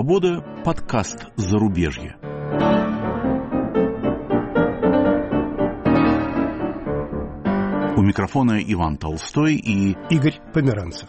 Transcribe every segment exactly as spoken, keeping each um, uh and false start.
свобода» подкаст «Зарубежье». У микрофона Иван Толстой и Игорь Померанцев.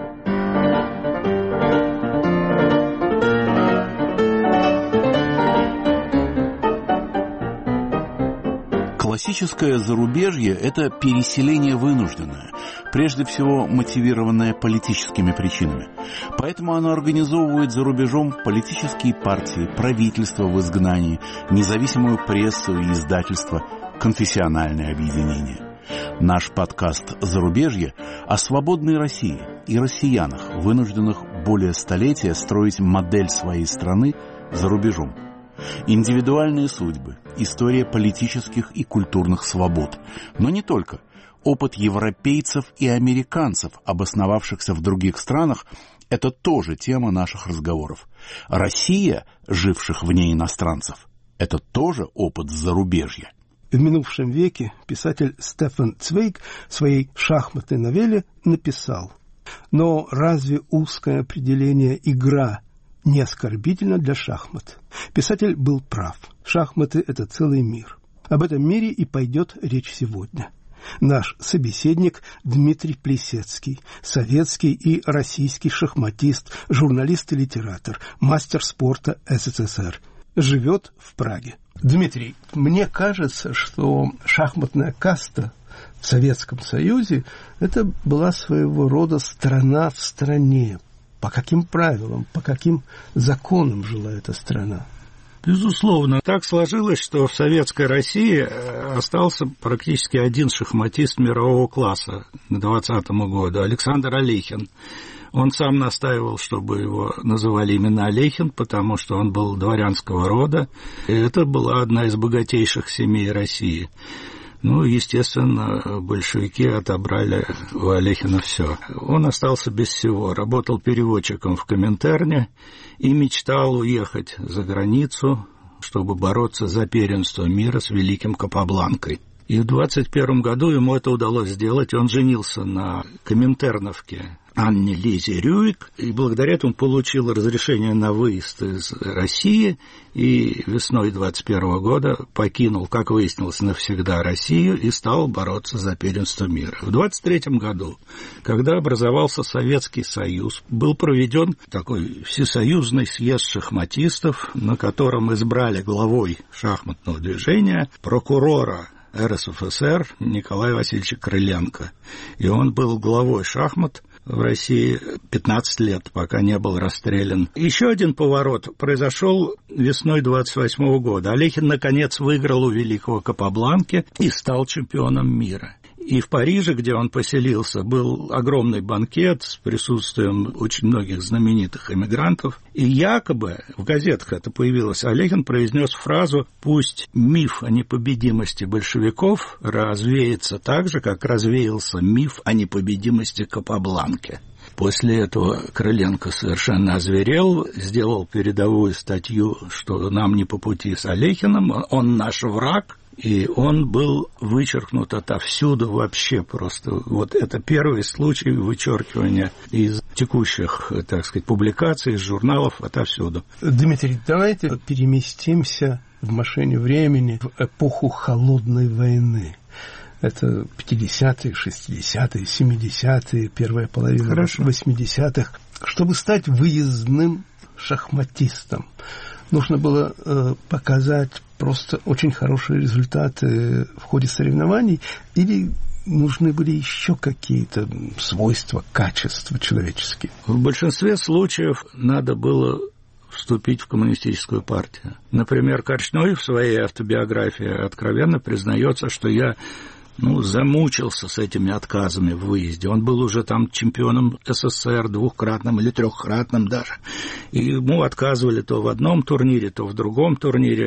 Классическое зарубежье – это переселение вынужденное, прежде всего мотивированное политическими причинами. Поэтому оно организовывает за рубежом политические партии, правительства в изгнании, независимую прессу и издательство, конфессиональные объединения. Наш подкаст «Зарубежье» о свободной России и россиянах, вынужденных более столетия строить модель своей страны за рубежом. Индивидуальные судьбы, история политических и культурных свобод. Но не только. Опыт европейцев и американцев, обосновавшихся в других странах, это тоже тема наших разговоров. Россия, живших вне иностранцев, это тоже опыт зарубежья. В минувшем веке писатель Стефан Цвейг в своей шахматной новелле написал: «Но разве узкое определение «игра» не оскорбительно для шахмат?» Писатель был прав. Шахматы – это целый мир. Об этом мире и пойдет речь сегодня. Наш собеседник Дмитрий Плисецкий, советский и российский шахматист, журналист и литератор, мастер спорта СССР, живет в Праге. Дмитрий, мне кажется, что шахматная каста в Советском Союзе – это была своего рода страна в стране. По каким правилам, по каким законам жила эта страна? Безусловно, так сложилось, что в Советской России остался практически один шахматист мирового класса к двадцатому году – Александр Алехин. Он сам настаивал, чтобы его называли именно Алехин, потому что он был дворянского рода, и это была одна из богатейших семей России. Ну, естественно, большевики отобрали у Алехина все. Он остался без всего, работал переводчиком в Коминтерне и мечтал уехать за границу, чтобы бороться за первенство мира с великим Капабланкой. И в двадцать первом году ему это удалось сделать. Он женился на коминтерновке Анне Лизе Рюрик, и благодаря этому получил разрешение на выезд из России, и весной двадцать первого года покинул, как выяснилось, навсегда Россию и стал бороться за первенство мира. В двадцать третьем году, когда образовался Советский Союз, был проведен такой всесоюзный съезд шахматистов, на котором избрали главой шахматного движения прокурора эр эс эф эс эр Николая Васильевича Крыленко. И он был главой шахмат в России пятнадцать лет, пока не был расстрелян. Еще один поворот произошел весной двадцать восьмого года. Алехин, наконец, выиграл у великого Капабланки и стал чемпионом мира. И в Париже, где он поселился, был огромный банкет с присутствием очень многих знаменитых эмигрантов. И якобы, в газетах это появилось, Алехин произнес фразу: «Пусть миф о непобедимости большевиков развеется так же, как развеялся миф о непобедимости Капабланки». После этого Крыленко совершенно озверел, сделал передовую статью, что нам не по пути с Алехиным, он наш враг. И он был вычеркнут отовсюду вообще просто. Вот это первый случай вычеркивания из текущих, так сказать, публикаций, из журналов отовсюду. Дмитрий, давайте переместимся в машине времени в эпоху Холодной войны. Это пятидесятые, шестидесятые, семидесятые, первая половина Хорошо. восьмидесятых. Чтобы стать выездным шахматистом, нужно было э, показать просто очень хорошие результаты в ходе соревнований, или нужны были еще какие-то свойства, качества человеческие? В большинстве случаев надо было вступить в коммунистическую партию. Например, Корчной в своей автобиографии откровенно признается, что я ну, замучился с этими отказами в выезде. Он был уже там чемпионом эс эс эс эр двухкратным или трехкратным даже. И ему отказывали то в одном турнире, то в другом турнире.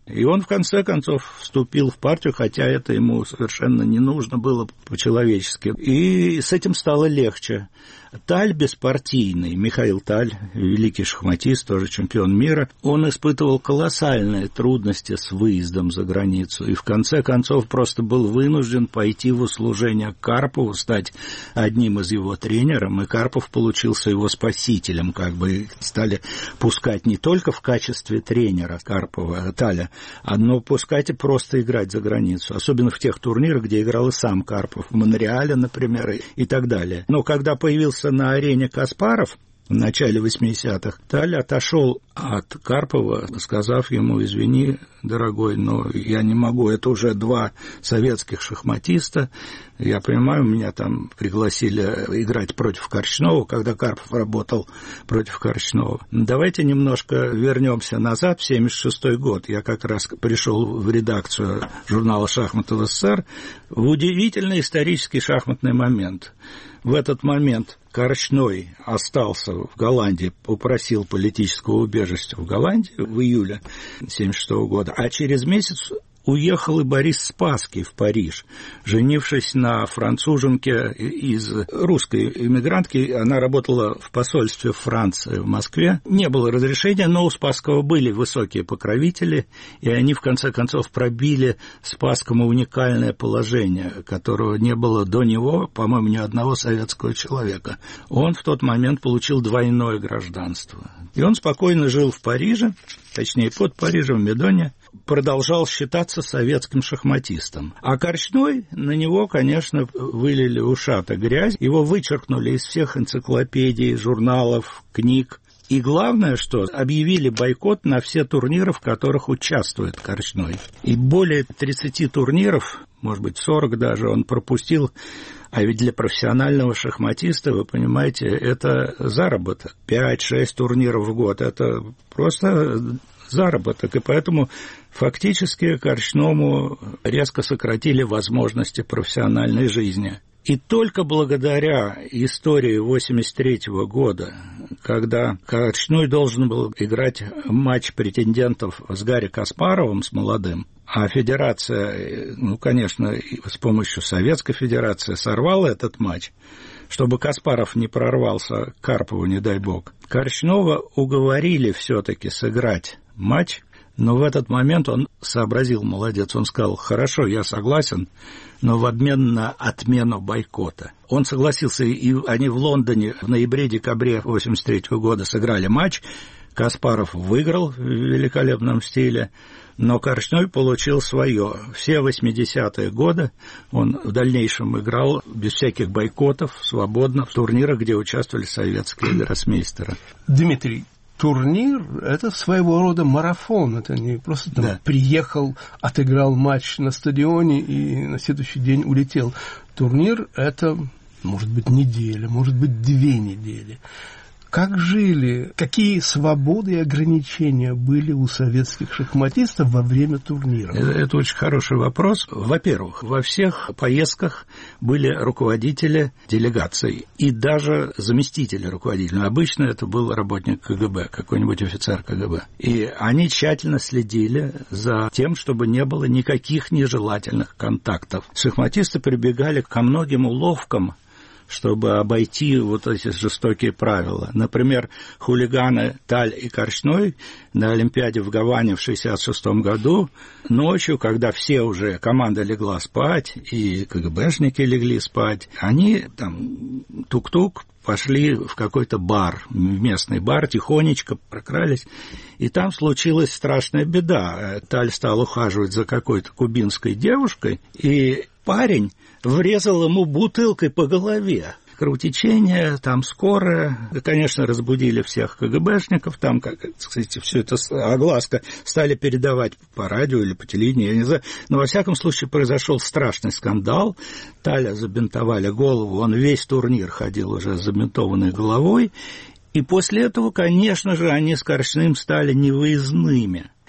И он, в конце концов, вступил в партию, хотя это ему совершенно не нужно было по-человечески. И с этим стало легче. Таль беспартийный, Михаил Таль, великий шахматист, тоже чемпион мира, он испытывал колоссальные трудности с выездом за границу и в конце концов просто был вынужден пойти в услужение к Карпову, стать одним из его тренеров, и Карпов получился его спасителем, как бы стали пускать не только в качестве тренера Карпова, Таля, но пускать и просто играть за границу, особенно в тех турнирах, где играл и сам Карпов, в Монреале, например, и так далее. Но когда появился на арене Каспаров в начале восьмидесятых, Таль отошел от Карпова, сказав ему: извини, дорогой, но я не могу, это уже два советских шахматиста, я понимаю, меня там пригласили играть против Корчнова, когда Карпов работал против Корчнова. Давайте немножко вернемся назад, в семьдесят шестой год. Я как раз пришел в редакцию журнала «Шахматы в СССР» в удивительный исторический шахматный момент. В этот момент Корчной остался в Голландии, попросил политического убежища в Голландии в июле семьдесят шестого года, а через месяц уехал и Борис Спасский в Париж, женившись на француженке из русской иммигрантки. Она работала в посольстве Франции в Москве. Не было разрешения, но у Спасского были высокие покровители, и они в конце концов пробили Спасскому уникальное положение, которого не было до него, по-моему, ни одного советского человека. Он в тот момент получил двойное гражданство. И он спокойно жил в Париже, точнее под Парижем, в Медоне, продолжал считаться советским шахматистом. А Корчной, на него, конечно, вылили ушата грязь, его вычеркнули из всех энциклопедий, журналов, книг. И главное, что объявили бойкот на все турниры, в которых участвует Корчной. И более тридцати турниров, может быть, сорок даже, он пропустил. А ведь для профессионального шахматиста, вы понимаете, это заработок. пять-шесть турниров в год – это просто заработок. И поэтому фактически Корчному резко сократили возможности профессиональной жизни. И только благодаря истории восемьдесят третьего года, когда Корчной должен был играть матч претендентов с Гарри Каспаровым, с молодым, а федерация, ну, конечно, с помощью Советской Федерации сорвала этот матч, чтобы Каспаров не прорвался к Карпову, не дай бог, Корчнова уговорили все-таки сыграть матч, но в этот момент он сообразил, молодец, он сказал: хорошо, я согласен, но в обмен на отмену бойкота. Он согласился, и они в Лондоне в ноябре-декабре восемьдесят третьего года сыграли матч. Каспаров выиграл в великолепном стиле, но Корчной получил свое. Все восьмидесятые годы он в дальнейшем играл без всяких бойкотов, свободно, в турнирах, где участвовали советские гроссмейстеры. Дмитрий, турнир – это своего рода марафон. Это не просто там да. приехал, отыграл матч на стадионе и на следующий день улетел. Турнир – это, может быть, неделя, может быть, две недели. Как жили, какие свободы и ограничения были у советских шахматистов во время турнира? Это, это очень хороший вопрос. Во-первых, во всех поездках были руководители делегаций и даже заместители руководителя. Обычно это был работник КГБ, какой-нибудь офицер КГБ. И они тщательно следили за тем, чтобы не было никаких нежелательных контактов. Шахматисты прибегали ко многим уловкам, чтобы обойти вот эти жестокие правила. Например, хулиганы Таль и Корчной на Олимпиаде в Гаване в шестьдесят шестом году ночью, когда все уже, команда легла спать, и КГБшники легли спать, они там тук-тук пошли в какой-то бар, местный бар, тихонечко прокрались, и там случилась страшная беда. Таль стал ухаживать за какой-то кубинской девушкой, и парень врезал ему бутылкой по голове. Кровотечение, там скорая, конечно, разбудили всех КГБшников, там, как, кстати, все это огласка стали передавать по радио или по телевидению, я не знаю, но во всяком случае произошел страшный скандал. Таля забинтовали голову, он весь турнир ходил уже с забинтованной головой, и после этого, конечно же, они с Корчным стали невыездными.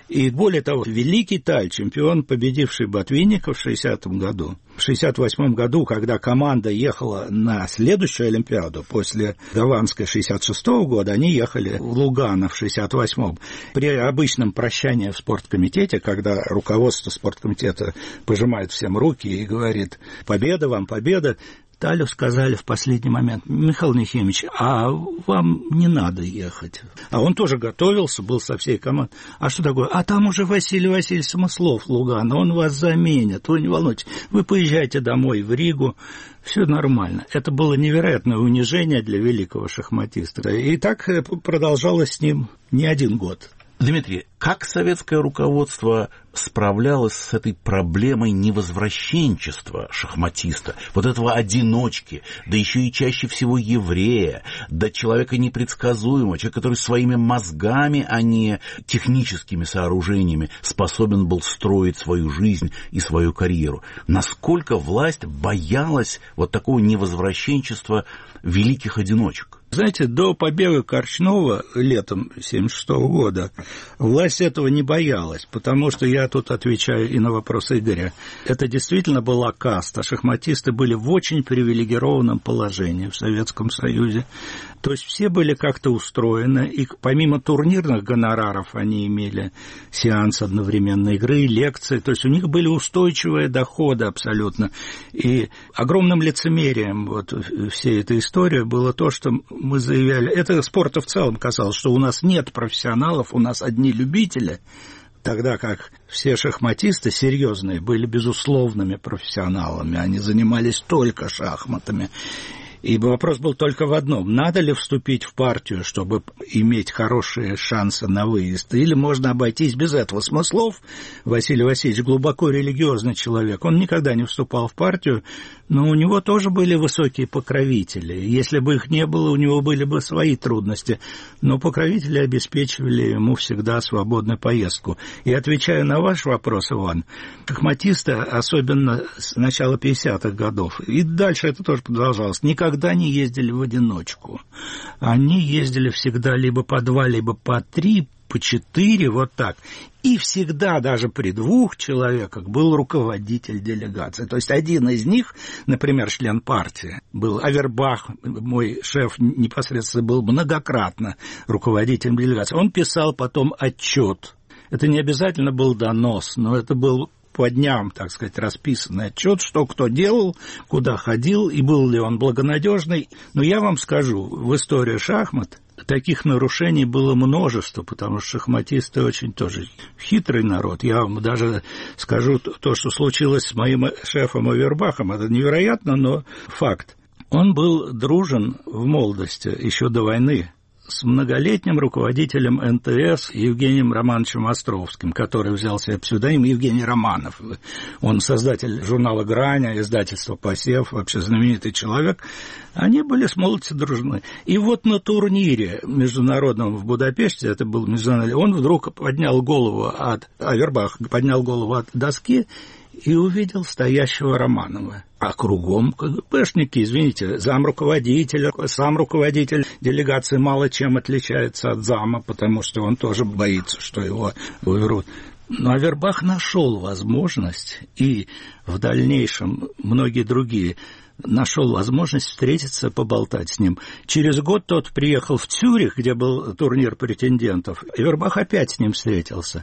И более того, великий Таль, чемпион, победивший Ботвинника в шестидесятом году, в шестьдесят восьмом году, когда команда ехала на следующую Олимпиаду, после Гаванской шестьдесят шестого года, они ехали в Лугано в шестьдесят восьмом. При обычном прощании в спорткомитете, когда руководство спорткомитета пожимает всем руки и говорит «Победа вам, победа», Талю сказали в последний момент: Михаил Нехимович, а вам не надо ехать. А он тоже готовился, был со всей командой. А что такое? А там уже Василий Васильевич Смыслов, Лугано, он вас заменит, вы не волнуйтесь. Вы поезжайте домой в Ригу, все нормально. Это было невероятное унижение для великого шахматиста. И так продолжалось с ним не один год. Дмитрий, как советское руководство справлялось с этой проблемой невозвращенчества шахматиста, вот этого одиночки, да еще и чаще всего еврея, да человека непредсказуемого, человека, который своими мозгами, а не техническими сооружениями способен был строить свою жизнь и свою карьеру? Насколько власть боялась вот такого невозвращенчества великих одиночек? Знаете, до побега Корчнова летом семьдесят шестого года власть этого не боялась, потому что я тут отвечаю и на вопрос Игоря. Это действительно была каста. Шахматисты были в очень привилегированном положении в Советском Союзе. То есть все были как-то устроены, и помимо турнирных гонораров они имели сеанс одновременной игры, лекции, то есть у них были устойчивые доходы абсолютно. И огромным лицемерием вот всей этой истории было то, что мы заявляли, это спорта в целом касалось, что у нас нет профессионалов, у нас одни любители, тогда как все шахматисты серьезные были безусловными профессионалами, они занимались только шахматами. И вопрос был только в одном: надо ли вступить в партию, чтобы иметь хорошие шансы на выезд, или можно обойтись без этого. Смыслов, Василий Васильевич, глубоко религиозный человек, он никогда не вступал в партию, но у него тоже были высокие покровители. Если бы их не было, у него были бы свои трудности, но покровители обеспечивали ему всегда свободную поездку. И отвечая на ваш вопрос, Иван, шахматисты, особенно с начала пятидесятых годов, и дальше это тоже продолжалось, никогда Никогда не ездили в одиночку. Они ездили всегда либо по два, либо по три, по четыре, вот так. И всегда, даже при двух человеках, был руководитель делегации. То есть один из них, например, член партии, был Авербах, мой шеф непосредственно был многократно руководителем делегации. Он писал потом отчет. Это не обязательно был донос, но это был по дням, так сказать, расписанный отчет, что кто делал, куда ходил, и был ли он благонадежный. Но я вам скажу, в истории шахмат таких нарушений было множество, потому что шахматисты очень тоже хитрый народ. Я вам даже скажу то, что случилось с моим шефом Авербахом. Это невероятно, но факт. Он был дружен в молодости, еще до войны, с многолетним руководителем эн тэ эс Евгением Романовичем Островским, который взял себе псевдоним Евгений Романов. Он создатель журнала «Грань», издательства «Посев», вообще знаменитый человек. Они были с молодости дружны. И вот на турнире международном в Будапеште, это был международный, он вдруг поднял голову от, Авербах поднял голову от доски и увидел стоящего Романова. А кругом КГБшники, извините, замруководителя, сам руководитель делегации мало чем отличается от зама, потому что он тоже боится, что его выберут. Но Авербах нашел возможность, и в дальнейшем многие другие нашел возможность встретиться, поболтать с ним. Через год тот приехал в Цюрих, где был турнир претендентов. Авербах опять с ним встретился.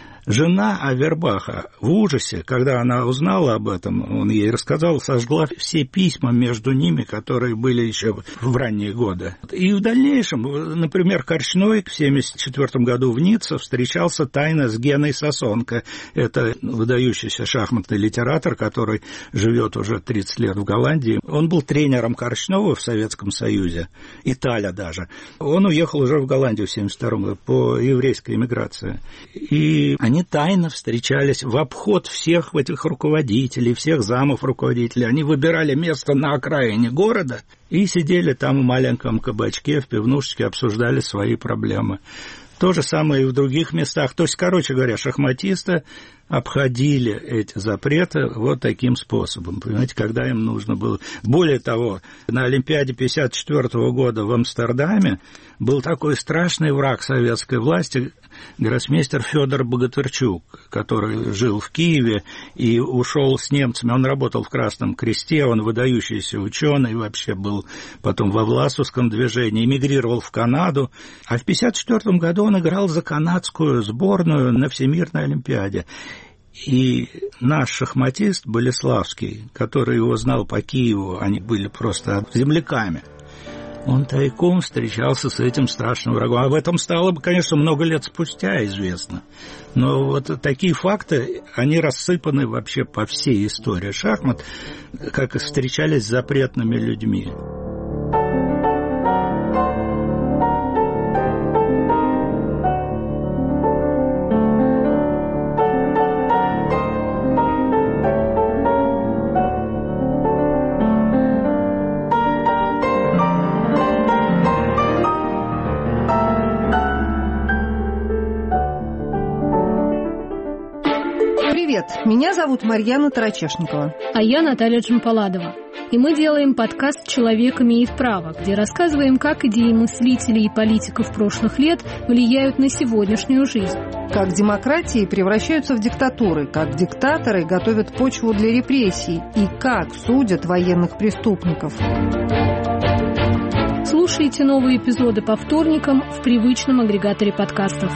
Жена Авербаха в ужасе, когда она узнала об этом, он ей рассказал, сожгла все письма между ними, которые были еще в ранние годы. И в дальнейшем, например, Корчной в семьдесят четвёртом году в Ницце встречался тайно с Геной Сосонко. Это выдающийся шахматный литератор, который живет уже тридцать лет в Голландии. Он был тренером Корчнова в Советском Союзе, Италя даже. Он уехал уже в Голландию в семьдесят втором году по еврейской эмиграции. И они Они тайно встречались в обход всех этих руководителей, всех замов руководителей. Они выбирали место на окраине города и сидели там в маленьком кабачке, в пивнушечке, обсуждали свои проблемы. То же самое и в других местах. То есть, короче говоря, шахматисты обходили эти запреты вот таким способом, понимаете, когда им нужно было. Более того, на Олимпиаде пятьдесят четвёртого года в Амстердаме был такой страшный враг советской власти, гроссмейстер Федор Богатырчук, который жил в Киеве и ушел с немцами. Он работал в Красном Кресте, он выдающийся ученый, вообще был потом во Власовском движении, эмигрировал в Канаду, а в пятьдесят четвёртом году он играл за канадскую сборную на Всемирной Олимпиаде. И наш шахматист Болеславский, который его знал по Киеву, они были просто земляками, он тайком встречался с этим страшным врагом. Об этом стало бы, конечно, много лет спустя известно. Но вот такие факты, они рассыпаны вообще по всей истории шахмат, как и встречались с запретными людьми. Меня зовут Марьяна Тарачешникова. А я Наталья Джампаладова. И мы делаем подкаст «Человек имеет право», где рассказываем, как идеи мыслителей и политиков прошлых лет влияют на сегодняшнюю жизнь. Как демократии превращаются в диктатуры, как диктаторы готовят почву для репрессий и как судят военных преступников. Слушайте новые эпизоды по вторникам в привычном агрегаторе подкастов.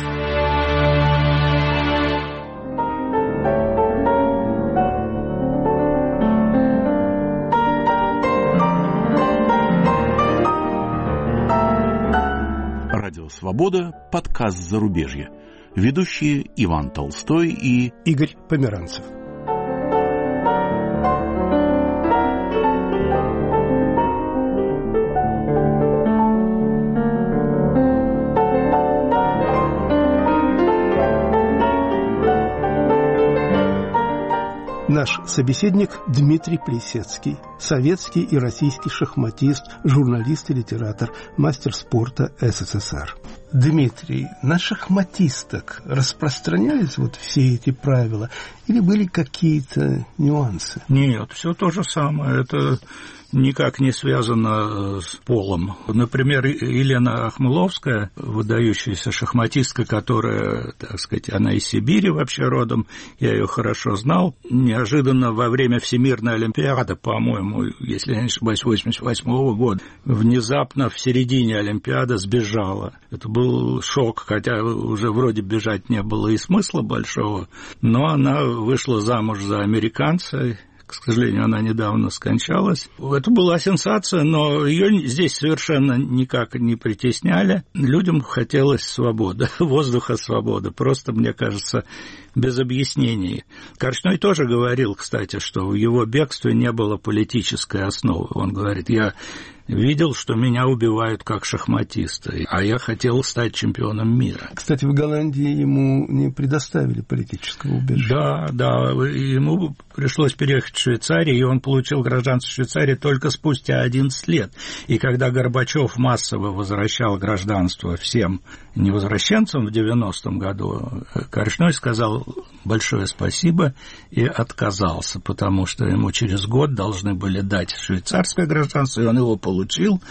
«Свобода», подкаст «Зарубежье». Ведущие Иван Толстой и Игорь Померанцев. Наш собеседник Дмитрий Плисецкий, советский и российский шахматист, журналист и литератор, мастер спорта СССР. Дмитрий, на шахматисток распространялись вот все эти правила или были какие-то нюансы? Нет, все то же самое. Это никак не связано с полом. Например, Елена Ахмыловская, выдающаяся шахматистка, которая, так сказать, она из Сибири вообще родом, я ее хорошо знал, неожиданно во время Всемирной Олимпиады, по-моему, если я не ошибаюсь, восемьдесят восьмого года, внезапно в середине Олимпиады сбежала. Это был шок, хотя уже вроде бежать не было и смысла большого, но она вышла замуж за американца. К сожалению, она недавно скончалась. Это была сенсация, но ее здесь совершенно никак не притесняли. Людям хотелось свободы, воздуха свободы. Просто, мне кажется, без объяснений. Корчной тоже говорил, кстати, что в его бегстве не было политической основы. Он говорит, я видел, что меня убивают как шахматиста, а я хотел стать чемпионом мира. Кстати, в Голландии ему не предоставили политического убежища. Да, да, ему пришлось переехать в Швейцарию, и он получил гражданство Швейцарии только спустя одиннадцать лет. И когда Горбачев массово возвращал гражданство всем невозвращенцам в девяностом году, Корчной сказал большое спасибо и отказался, потому что ему через год должны были дать швейцарское гражданство, и он его получил,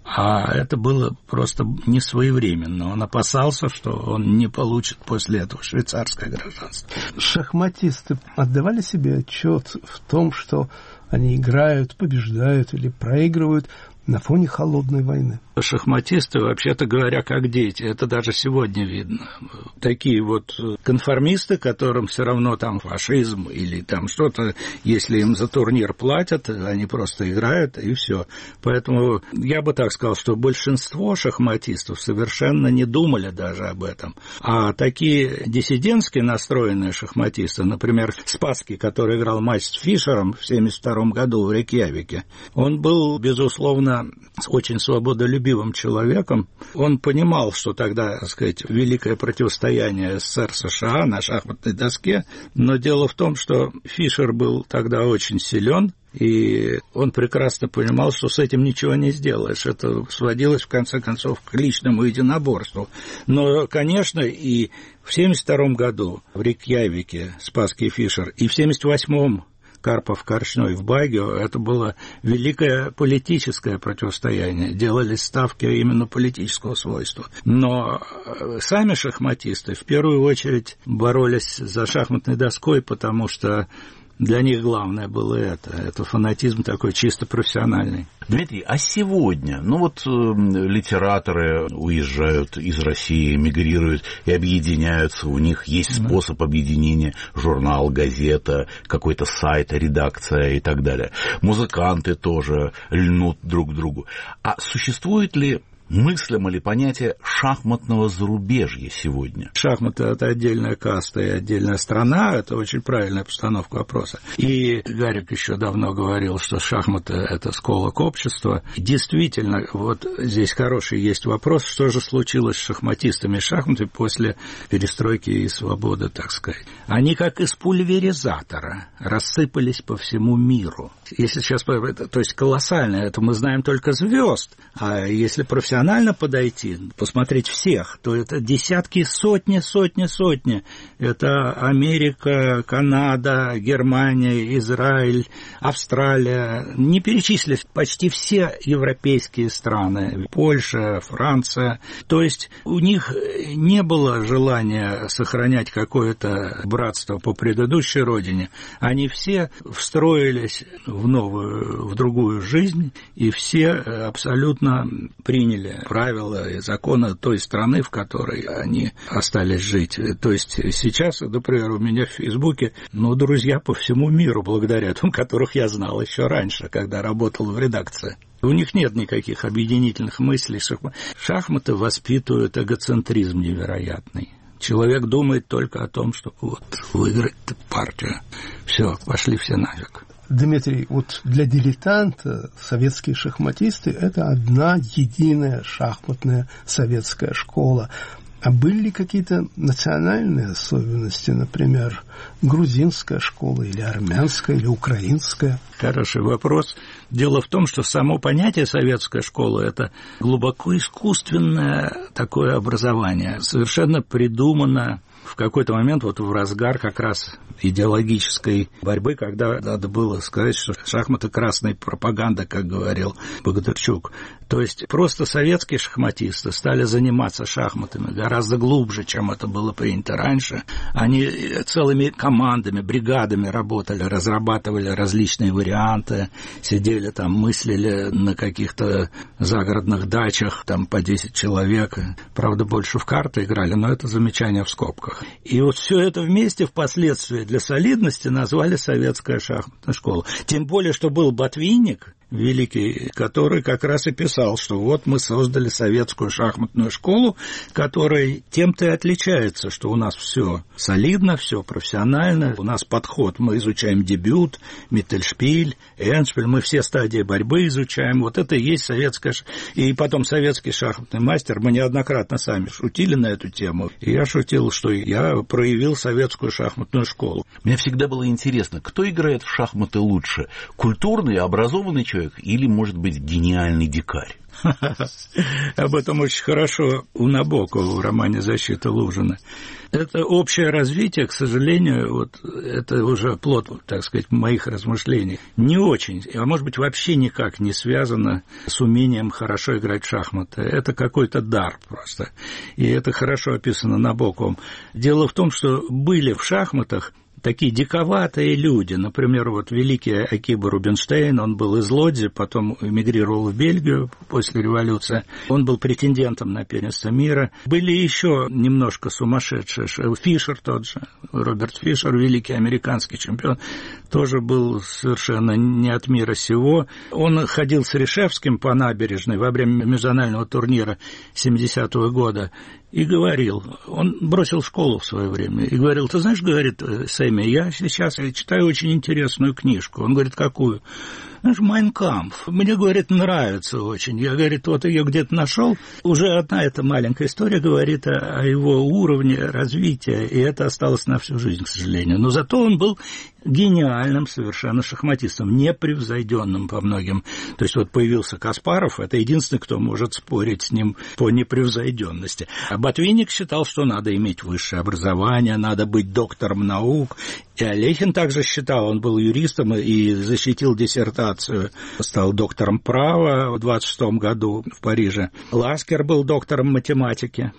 а это было просто не своевременно. Он опасался, что он не получит после этого швейцарское гражданство. Шахматисты отдавали себе отчет в том, что они играют, побеждают или проигрывают на фоне холодной войны? Шахматисты, вообще-то говоря, как дети. Это даже сегодня видно. Такие вот конформисты, которым все равно там фашизм или там что-то, если им за турнир платят, они просто играют, и все. Поэтому я бы так сказал, что большинство шахматистов совершенно не думали даже об этом. А такие диссидентски настроенные шахматисты, например, Спасский, который играл матч с Фишером в семьдесят втором году в Рейкьявике, он был, безусловно, очень свободолюбивым человеком. Он понимал, что тогда, так сказать, великое противостояние СССР-США на шахматной доске, но дело в том, что Фишер был тогда очень силен, И он прекрасно понимал, что с этим ничего не сделаешь. Это сводилось, в конце концов, к личному единоборству. Но, конечно, и в семьдесят втором году в Рейкьявике Спасский и Фишер, и в семьдесят восьмом Карпов-Корчной в Багио, это было великое политическое противостояние. Делались ставки именно политического свойства. Но сами шахматисты в первую очередь боролись за шахматной доской, потому что для них главное было это. Это фанатизм такой чисто профессиональный. Дмитрий, а сегодня? Ну вот э, литераторы уезжают из России, эмигрируют и объединяются. У них есть да. способ объединения: журнал, газета, какой-то сайт, редакция и так далее. Музыканты тоже льнут друг к другу. А существует ли, мыслимо ли понятие шахматного зарубежья сегодня? Шахматы — это отдельная каста и отдельная страна, это очень правильная постановка вопроса. И Гарик еще давно говорил, что шахматы — это сколок общества. Действительно, вот здесь хороший есть вопрос, что же случилось с шахматистами и шахматами после перестройки и свободы, так сказать. Они как из пульверизатора рассыпались по всему миру. Если сейчас, то есть колоссально, это мы знаем только звезд, а если профессионально подойти, посмотреть всех, то это десятки, сотни, сотни, сотни. Это Америка, Канада, Германия, Израиль, Австралия. Не перечислить почти все европейские страны. Польша, Франция. То есть у них не было желания сохранять какое-то братство по предыдущей родине. Они все встроились в новую, в другую жизнь, и все абсолютно приняли правила и законы той страны, в которой они остались жить. То есть сейчас, например, у меня в Фейсбуке, ну, друзья по всему миру, благодаря тому, которых я знал еще раньше, когда работал в редакции. У них нет никаких объединительных мыслей. Шахматы воспитывают эгоцентризм невероятный. Человек думает только о том, чтобы вот выиграть партию. Все, пошли все нафиг. Дмитрий, вот для дилетанта советские шахматисты – это одна единая шахматная советская школа. А были ли какие-то национальные особенности, например, грузинская школа или армянская, или украинская? Хороший вопрос. Дело в том, что само понятие советская школа – это глубоко искусственное такое образование, совершенно придумано в какой-то момент, вот в разгар как раз идеологической борьбы, когда надо было сказать, что шахматы – красная пропаганда, как говорил Богатырчук. То есть просто советские шахматисты стали заниматься шахматами гораздо глубже, чем это было принято раньше. Они целыми командами, бригадами работали, разрабатывали различные варианты, сидели там, мыслили на каких-то загородных дачах, там по десять человек. Правда, больше в карты играли, но это замечание в скобках. И вот все это вместе впоследствии для солидности назвали советская шахматная школа. Тем более, что был Ботвинник великий, который как раз и писал, что вот мы создали советскую шахматную школу, которая тем-то и отличается, что у нас все солидно, все профессионально, у нас подход, мы изучаем дебют, Миттельшпиль, Эндшпиль, мы все стадии борьбы изучаем, вот это и есть советская, и потом советский шахматный мастер, мы неоднократно сами шутили на эту тему, и я шутил, что я проявил советскую шахматную школу. Мне всегда было интересно, кто играет в шахматы лучше, культурный, образованный человек или, может быть, гениальный дикарь? Об этом очень хорошо у Набокова в романе «Защита Лужина». Это общее развитие, к сожалению, вот это уже плод, так сказать, моих размышлений, не очень, а может быть, вообще никак не связано с умением хорошо играть в шахматы. Это какой-то дар просто. И это хорошо описано Набоковым. Дело в том, что были в шахматах такие диковатые люди, например, вот великий Акиба Рубинштейн, он был из Лодзи, потом эмигрировал в Бельгию после революции, он был претендентом на первенство мира. Были еще немножко сумасшедшие, Фишер тот же, Роберт Фишер, великий американский чемпион, тоже был совершенно не от мира сего. Он ходил с Ришевским по набережной во время межзонального турнира семидесятого года, и говорил, он бросил школу в свое время, и говорил, ты знаешь, говорит Сэмми, я сейчас читаю очень интересную книжку. Он говорит, какую? Знаешь, «Майн кампф». Мне, говорит, нравится очень. Я, говорит, вот ее где-то нашел. Уже одна эта маленькая история говорит о, о его уровне развития, и это осталось на всю жизнь, к сожалению. Но зато он был гениальным совершенно шахматистом, непревзойденным по многим. То есть вот появился Каспаров, это единственный, кто может спорить с ним по непревзойденности. А Ботвинник считал, что надо иметь высшее образование, надо быть доктором наук. И Алехин также считал, он был юристом и защитил диссертацию, стал доктором права в двадцать шестом году в Париже. Ласкер был доктором математики.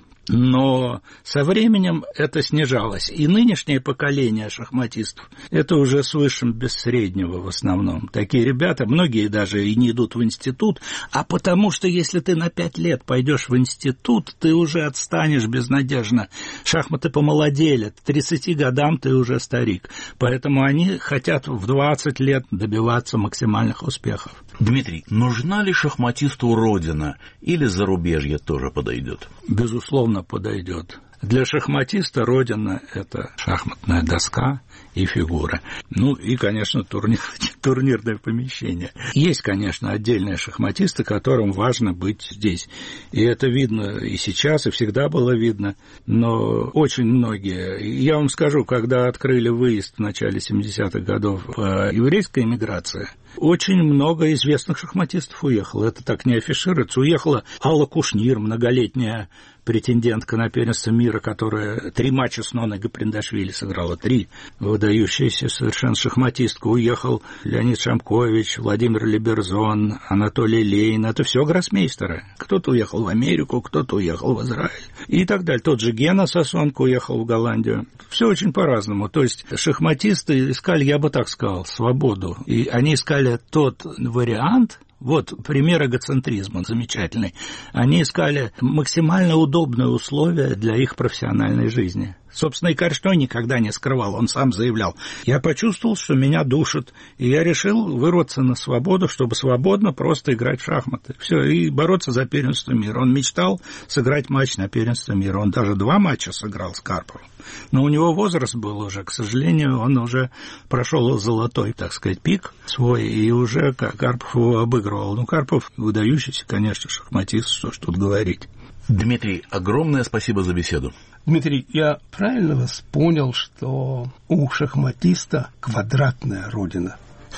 Но со временем это снижалось. И нынешнее поколение шахматистов – это уже с высшим без среднего в основном. Такие ребята, многие даже и не идут в институт, а потому что если ты на пять лет пойдешь в институт, ты уже отстанешь безнадежно. Шахматы помолодели, к тридцати годам ты уже старик. Поэтому они хотят в двадцать лет добиваться максимальных успехов. Дмитрий, нужна ли шахматисту родина или зарубежье тоже подойдет? Безусловно, подойдет. Для шахматиста родина – это шахматная доска и фигура. Ну и, конечно, турнир, турнирное помещение. Есть, конечно, отдельные шахматисты, которым важно быть здесь. И это видно и сейчас, и всегда было видно. Но очень многие... Я вам скажу, когда открыли выезд в начале семидесятых годов по еврейской эмиграции, очень много известных шахматистов уехало. Это так не афишируется. Уехала Алла Кушнир, многолетняя претендентка на первенство мира, которая три матча с Ноной Гаприндашвили сыграла, три. Выдающаяся совершенно шахматистка. Уехал Леонид Шамкович, Владимир Либерзон, Анатолий Лейн. Это все гроссмейстеры. Кто-то уехал в Америку, кто-то уехал в Израиль. И так далее. Тот же Гена Сосонко уехал в Голландию. Все очень по-разному. То есть шахматисты искали, я бы так сказал, свободу. И они искали тот вариант... Вот пример эгоцентризма замечательный. Они искали максимально удобные условия для их профессиональной жизни. Собственно, и Корчной никогда не скрывал, он сам заявлял. Я почувствовал, что меня душит, и я решил вырваться на свободу, чтобы свободно просто играть в шахматы. Все, и бороться за первенство мира. Он мечтал сыграть матч на первенство мира. Он даже два матча сыграл с Карповым. Но у него возраст был уже, к сожалению, он уже прошел золотой, так сказать, пик свой, и уже Карпов его обыгрывал. Ну, Карпов выдающийся, конечно, шахматист, что ж тут говорить. Дмитрий, огромное спасибо за беседу. Дмитрий, я правильно вас понял, что у шахматиста квадратная родина?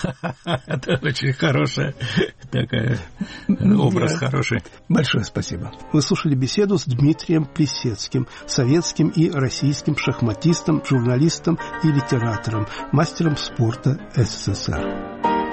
Это очень хорошая такая образ хороший. Большое спасибо. Вы слушали беседу с Дмитрием Плисецким, советским и российским шахматистом, журналистом и литератором, мастером спорта СССР.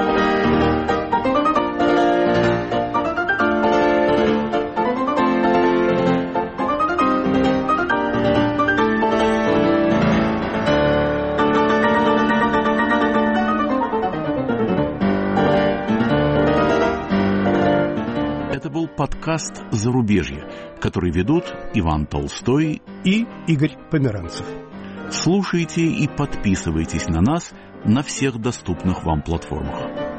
Подкаст «Зарубежье», который ведут Иван Толстой и Игорь Померанцев. Слушайте и подписывайтесь на нас на всех доступных вам платформах.